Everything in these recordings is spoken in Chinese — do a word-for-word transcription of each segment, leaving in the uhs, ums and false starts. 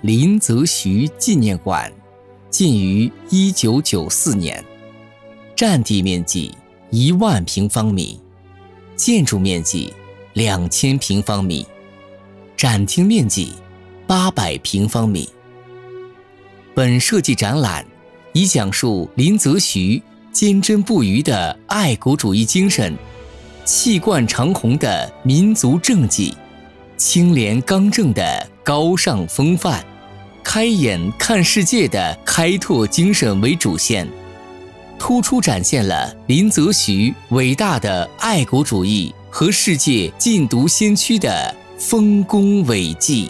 林则徐纪念馆建于一九九四年，占地面积一万平方米，建筑面积两千平方米，展厅面积八百平方米。本设计展览以讲述林则徐坚贞不渝的爱国主义精神，气贯长虹的民族政绩，清廉刚正的高尚风范，开眼看世界的开拓精神为主线，突出展现了林则徐伟大的爱国主义和世界禁毒先驱的丰功伟绩。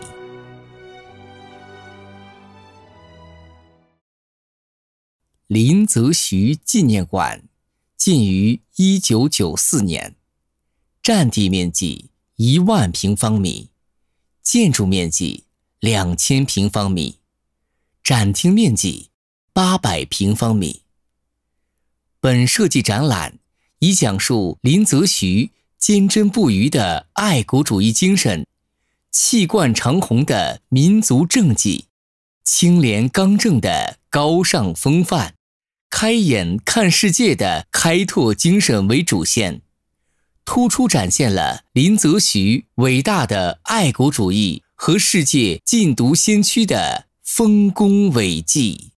林则徐纪念馆建于一九九四年，占地面积一万平方米，建筑面积两千平方米，展厅面积八百平方米。本设计展览以讲述林则徐坚贞不渝的爱国主义精神，气贯长虹的民族政绩，清廉刚正的高尚风范，开眼看世界的开拓精神为主线，突出展现了林则徐伟大的爱国主义和世界禁毒先驱的丰功伟绩。